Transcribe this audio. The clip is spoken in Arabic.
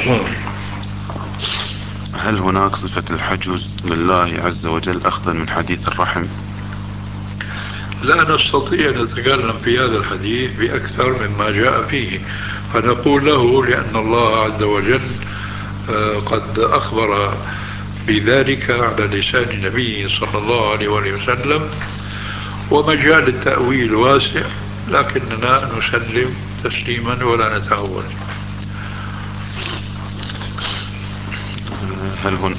هل هناك صفة الحجز لله عز وجل أفضل من حديث الرحم؟ لا نستطيع أن نتكلم في هذا الحديث بأكثر مما جاء فيه، فنقول له لأن الله عز وجل قد أخبر بذلك على لسان النبي صلى الله عليه وآله وسلم، ومجال التأويل واسع، لكننا نسلم تسليما ولا نتأول.